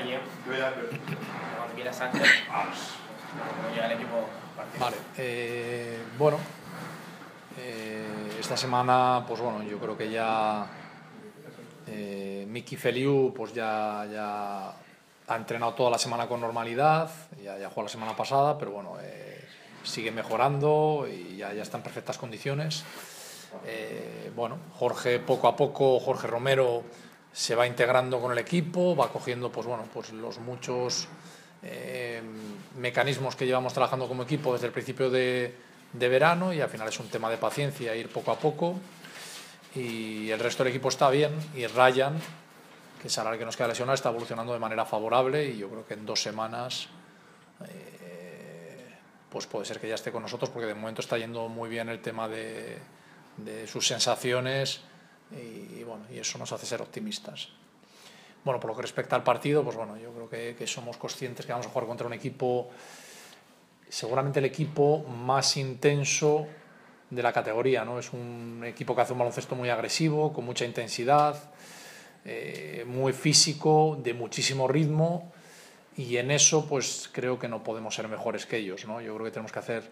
ayer. Cuando quieras, Ángel, como llega el equipo partido. Vale, bueno, esta semana, pues bueno, yo creo que ya Miki Feliu pues ya ha entrenado toda la semana con normalidad, ya jugó la semana pasada, pero bueno, sigue mejorando y ya está en perfectas condiciones. Bueno, Jorge poco a poco, Jorge Romero se va integrando con el equipo, va cogiendo pues bueno, pues los muchos mecanismos que llevamos trabajando como equipo desde el principio de verano, y al final es un tema de paciencia, ir poco a poco, y el resto del equipo está bien, y Ryan, que es ahora el que nos queda lesionado, está evolucionando de manera favorable, y yo creo que en 2 semanas pues puede ser que ya esté con nosotros, porque de momento está yendo muy bien el tema de sus sensaciones, y bueno, y eso nos hace ser optimistas. Bueno, por lo que respecta al partido, pues bueno, yo creo que somos conscientes que vamos a jugar contra un equipo, seguramente el equipo más intenso de la categoría, ¿no? Es un equipo que hace un baloncesto muy agresivo, con mucha intensidad, muy físico, de muchísimo ritmo, y en eso pues creo que no podemos ser mejores que ellos, ¿no? Yo creo que tenemos que hacer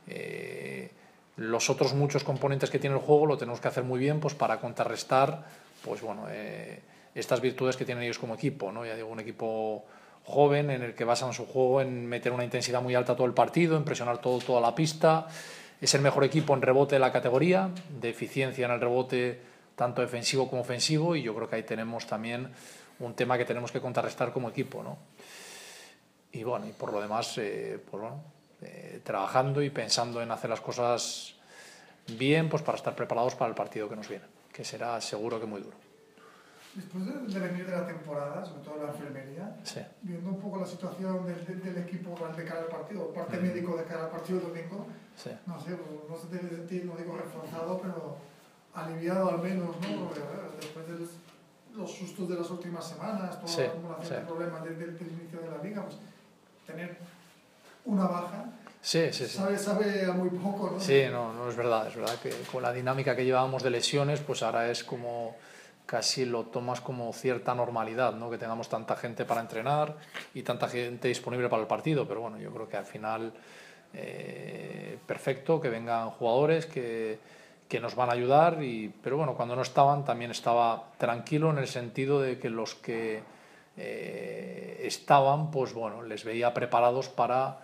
los otros muchos componentes que tiene el juego, lo tenemos que hacer muy bien, pues para contrarrestar pues bueno, estas virtudes que tienen ellos como equipo, ¿no? Ya digo, un equipo joven en el que basan su juego en meter una intensidad muy alta todo el partido, en presionar toda la pista. Es el mejor equipo en rebote de la categoría, de eficiencia en el rebote tanto defensivo como ofensivo, y yo creo que ahí tenemos también un tema que tenemos que contrarrestar como equipo, ¿no? Y bueno, y por lo demás, pues bueno, trabajando y pensando en hacer las cosas bien, pues para estar preparados para el partido que nos viene, que será seguro que muy duro. Después de venir de la temporada, sobre todo en la enfermería, sí, viendo un poco la situación del equipo de cara al partido, el parte médico de cara al partido del domingo, sí, no sé, no se debe sentir, no digo reforzado, pero aliviado al menos, ¿no? Después de los sustos de las últimas semanas, toda la acumulación de problemas desde el inicio de la liga, pues tener una baja. Sí. Sabe a muy poco, ¿no? Sí, no es verdad que con la dinámica que llevábamos de lesiones, pues ahora es como casi lo tomas como cierta normalidad, ¿no? Que tengamos tanta gente para entrenar y tanta gente disponible para el partido, pero bueno, yo creo que al final perfecto, que vengan jugadores que nos van a ayudar, pero bueno, cuando no estaban también estaba tranquilo, en el sentido de que los que estaban, pues bueno, les veía preparados para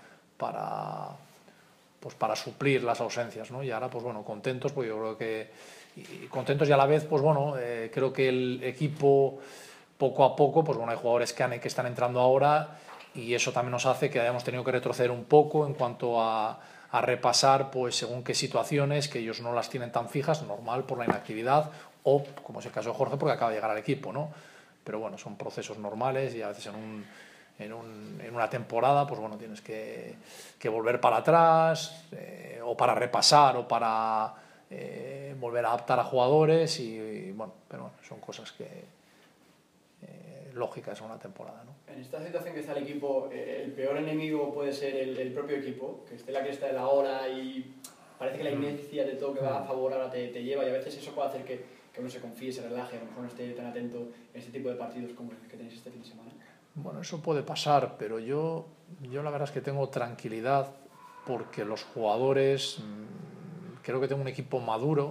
suplir las ausencias, ¿no? Y ahora, pues bueno, contentos, porque yo creo que, y contentos, y a la vez, pues bueno, creo que el equipo poco a poco, pues bueno, hay jugadores que están entrando ahora, y eso también nos hace que hayamos tenido que retroceder un poco en cuanto a repasar, pues según qué situaciones, que ellos no las tienen tan fijas, normal, por la inactividad, o como es el caso de Jorge, porque acaba de llegar al equipo, ¿no? Pero bueno, son procesos normales, y a veces en una temporada, pues bueno, tienes que volver para atrás, o para repasar, o para volver a adaptar a jugadores, y bueno, pero bueno, son cosas que lógicas en una temporada, ¿no? En esta situación que está el equipo, el peor enemigo puede ser el propio equipo, que esté la cresta de la hora, y parece que la inercia de todo que va a favor ahora te lleva, y a veces eso puede hacer que uno se confíe, se relaje, a lo mejor no esté tan atento en este tipo de partidos como el que tenéis este fin de semana. Bueno, eso puede pasar, pero yo la verdad es que tengo tranquilidad, porque los jugadores, creo que tengo un equipo maduro,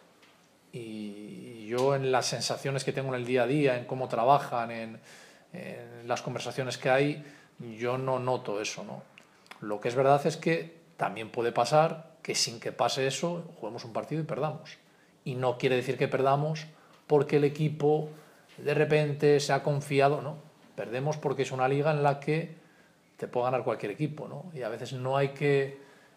y yo en las sensaciones que tengo en el día a día, en cómo trabajan, en las conversaciones que hay, yo no noto eso, ¿no? Lo que es verdad es que también puede pasar que sin que pase eso juguemos un partido y perdamos, y no quiere decir que perdamos porque el equipo de repente se ha confiado, ¿no? Perdemos porque es una liga en la que te puede ganar cualquier equipo, ¿no? Y a veces no hay que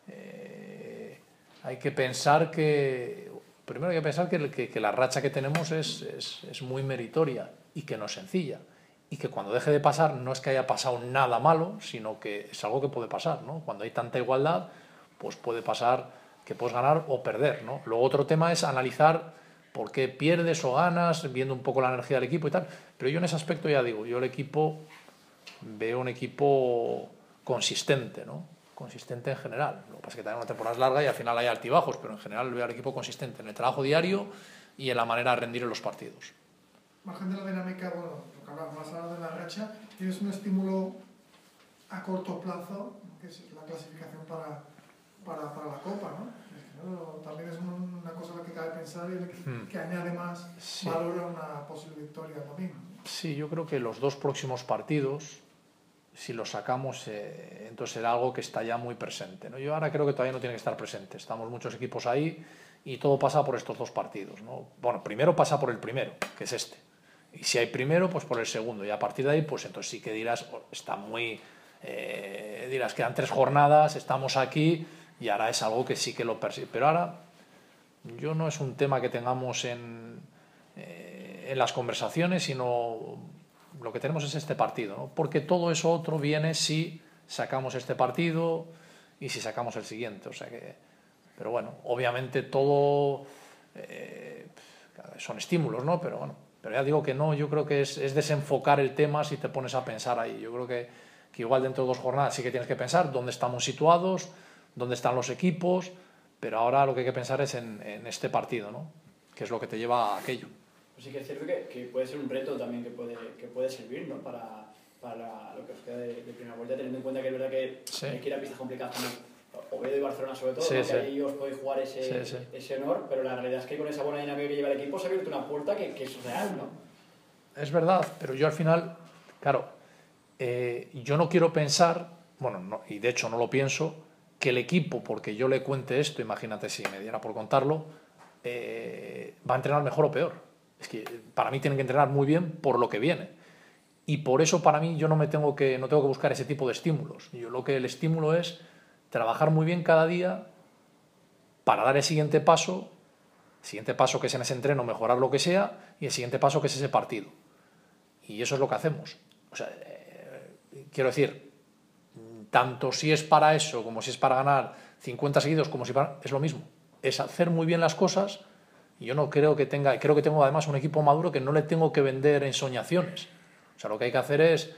pensar que... Primero hay que pensar que la racha que tenemos es muy meritoria, y que no es sencilla, y que cuando deje de pasar no es que haya pasado nada malo, sino que es algo que puede pasar, ¿no? Cuando hay tanta igualdad, pues puede pasar que puedes ganar o perder, ¿no? Luego otro tema es analizar por qué pierdes o ganas, viendo un poco la energía del equipo y tal, pero yo en ese aspecto ya digo, yo veo un equipo consistente, ¿no? Consistente en general. Lo que pasa es que también una temporada es larga y al final hay altibajos, pero en general veo al equipo consistente en el trabajo diario y en la manera de rendir en los partidos. margen de la dinámica, bueno, lo que hablamos más ahora de la racha, tienes un estímulo a corto plazo, que es la clasificación para la Copa, ¿no? También es una cosa a la que cabe pensar y que añade más valor a una posible victoria el domingo. Sí, yo creo que los 2 próximos partidos, si los sacamos, entonces será algo que está ya muy presente, ¿no? Yo ahora creo que todavía no tiene que estar presente. Estamos muchos equipos ahí y todo pasa por estos 2 partidos, ¿no? Bueno, primero pasa por el primero, que es este. Y si hay primero, pues por el segundo. Y a partir de ahí, pues entonces sí que dirás, está muy... dirás, quedan 3 jornadas, estamos aquí y ahora es algo que sí que lo persigue. Pero ahora, yo no es un tema que tengamos en las conversaciones, sino lo que tenemos es este partido, ¿no? Porque todo eso otro viene si sacamos este partido y si sacamos el siguiente. O sea que, pero bueno, obviamente todo son estímulos, ¿no? Pero bueno, pero ya digo que no, yo creo que es desenfocar el tema si te pones a pensar ahí. Yo creo que igual dentro de 2 jornadas sí que tienes que pensar dónde estamos situados, dónde están los equipos, pero ahora lo que hay que pensar es en este partido, ¿no? Que es lo que te lleva a aquello. Pues sí que es cierto que puede ser un reto también que puede servir, ¿no? Para lo que os queda de primera vuelta, teniendo en cuenta que es verdad que hay que ir a pistas complicadas como Oviedo y Barcelona sobre todo, ¿no? Que ahí os podéis jugar ese honor, pero la realidad es que con esa buena dinámica que lleva el equipo se ha abierto una puerta que es real, ¿no? Es verdad, pero yo al final, claro, yo no quiero pensar, bueno, no, y de hecho no lo pienso, que el equipo, porque yo le cuente esto, imagínate si me diera por contarlo, va a entrenar mejor o peor. Es que para mí tienen que entrenar muy bien por lo que viene. Y por eso para mí yo no tengo que buscar ese tipo de estímulos. El estímulo es trabajar muy bien cada día para dar el siguiente paso que es en ese entreno mejorar lo que sea, y el siguiente paso que es ese partido. Y eso es lo que hacemos. O sea, quiero decir, tanto si es para eso como si es para ganar 50 seguidos, como si para... es lo mismo. Es hacer muy bien las cosas. Y yo no creo que creo que tengo además un equipo maduro que no le tengo que vender ensoñaciones. O sea, lo que hay que hacer es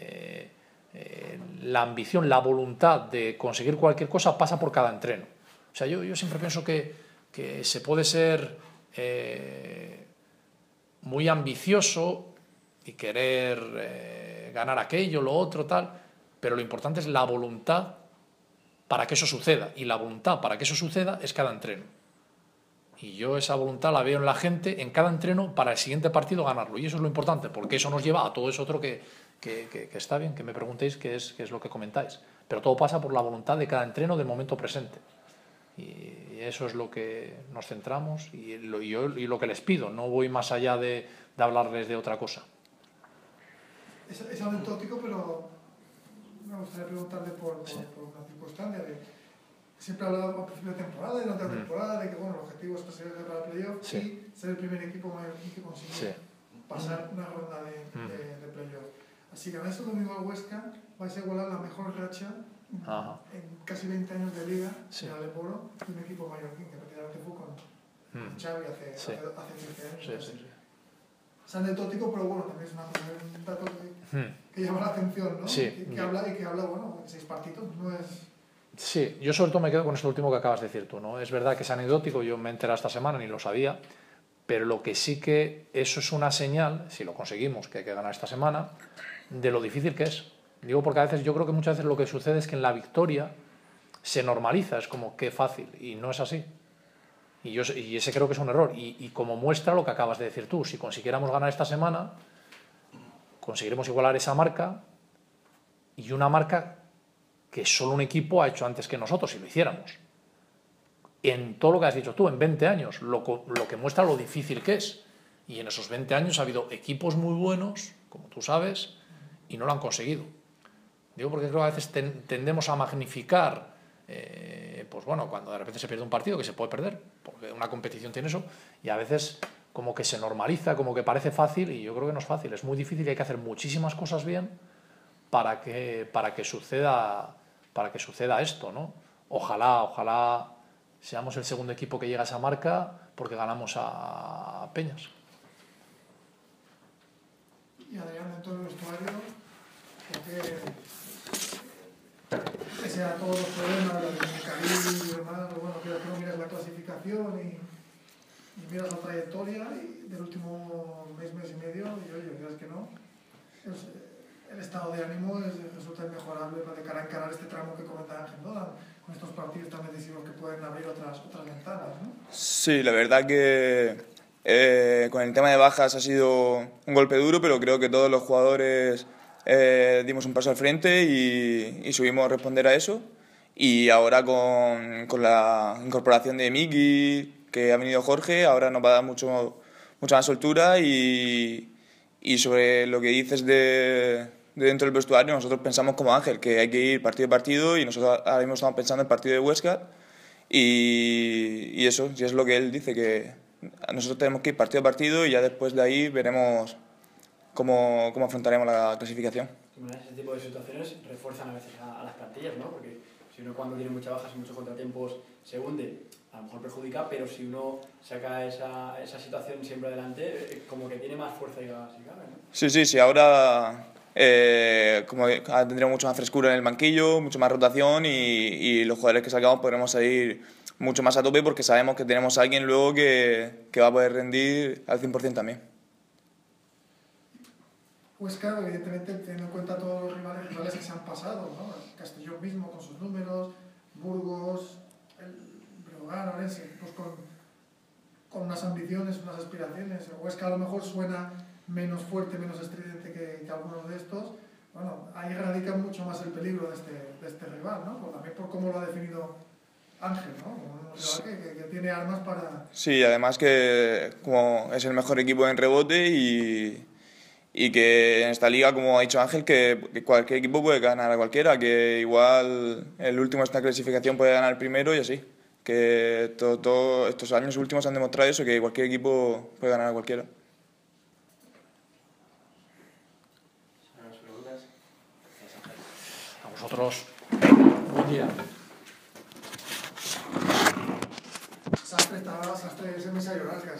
la ambición, la voluntad de conseguir cualquier cosa pasa por cada entreno. O sea, yo siempre pienso que se puede ser muy ambicioso y querer ganar aquello, lo otro, tal, pero lo importante es la voluntad para que eso suceda. Y la voluntad para que eso suceda es cada entreno. Y yo esa voluntad la veo en la gente en cada entreno para el siguiente partido ganarlo. Y eso es lo importante, porque eso nos lleva a todo eso otro que está bien, que me preguntéis qué es lo que comentáis. Pero todo pasa por la voluntad de cada entreno del momento presente. Y eso es lo que nos centramos y lo que les pido. No voy más allá de hablarles de otra cosa. Es anecdótico, pero me gustaría preguntarle por una circunstancia. Siempre he hablado a principio de temporada y durante la temporada de que el objetivo es clasificar para el playoff y ser el primer equipo mallorquín que consigue pasar una ronda de playoff. Así que ganáis el domingo al Huesca, vais a igualar la mejor racha en casi 20 años de liga en Aleporo de un equipo mallorquín que prácticamente fue con Xavi hace 15 años. Es anecdótico, pero bueno, también es un dato que llama la atención, ¿no? Que habla, bueno, en 6 partidos, no es... Sí, yo sobre todo me quedo con esto último que acabas de decir tú, ¿no? Es verdad que es anecdótico, yo me he enterado esta semana, ni lo sabía, pero lo que sí que eso es una señal, si lo conseguimos, que hay que ganar esta semana, de lo difícil que es. Digo porque a veces, yo creo que muchas veces lo que sucede es que en la victoria se normaliza, es como qué fácil, y no es así. Y ese creo que es un error. Y como muestra lo que acabas de decir tú, si consiguiéramos ganar esta semana, conseguiremos igualar esa marca, y una marca que solo un equipo ha hecho antes que nosotros, si lo hiciéramos. En todo lo que has dicho tú, en 20 años, lo que muestra lo difícil que es. Y en esos 20 años ha habido equipos muy buenos, como tú sabes, y no lo han conseguido. Digo porque creo que a veces tendemos a magnificar, pues bueno, cuando de repente se pierde un partido, que se puede perder, porque una competición tiene eso, y a veces como que se normaliza, como que parece fácil, y yo creo que no es fácil, es muy difícil y hay que hacer muchísimas cosas bien para que suceda esto, ¿no? Ojalá seamos el segundo equipo que llega a esa marca porque ganamos a Peñas. Y Adrián, dentro del vestuario, pese a todos los problemas, la de Caribe y demás, bueno, que tú no miras la clasificación y miras la trayectoria y del último mes y medio, y oye, miras que no, el estado de ánimo resulta inmejorable de cara a encarar este tramo que comenta Ángel, ¿no? Con estos partidos tan decisivos que pueden abrir otras ventanas, ¿no? Sí, la verdad que con el tema de bajas ha sido un golpe duro, pero creo que todos los jugadores dimos un paso al frente y subimos a responder a eso. Y ahora con la incorporación de Miki, que ha venido Jorge, ahora nos va a dar mucha más soltura y sobre lo que dices de dentro del vestuario, nosotros pensamos como Ángel que hay que ir partido a partido y nosotros ahora mismo estamos pensando en el partido de Huesca y eso, si es lo que él dice, que nosotros tenemos que ir partido a partido y ya después de ahí veremos cómo afrontaremos la clasificación. Ese tipo de situaciones refuerzan a veces a las plantillas, ¿no? Porque si uno cuando tiene muchas bajas y muchos contratiempos se hunde, a lo mejor perjudica, pero si uno saca esa situación siempre adelante, como que tiene más fuerza y ganas, si cabe, ¿no? Sí, ahora como tendremos mucha más frescura en el banquillo, mucha más rotación y los jugadores que sacamos podremos salir mucho más a tope porque sabemos que tenemos a alguien luego que va a poder rendir al 100% también. Huesca, evidentemente, teniendo en cuenta todos los rivales que se han pasado, ¿no? Castellón mismo con sus números, Burgos, el Breogán, Orense, pues con unas ambiciones, unas aspiraciones. Huesca a lo mejor suena menos fuerte, menos estridente que algunos de estos. Bueno, ahí radica mucho más el peligro de este rival, ¿no? También por cómo lo ha definido Ángel, ¿no? Un rival que tiene armas para... Sí, además que como es el mejor equipo en rebote y que en esta liga, como ha dicho Ángel, que cualquier equipo puede ganar a cualquiera, que igual el último de esta clasificación puede ganar el primero y así. Que todos estos años últimos han demostrado eso, que cualquier equipo puede ganar a cualquiera. A vosotros, buen día. Sastre, ese mes a llorar casi.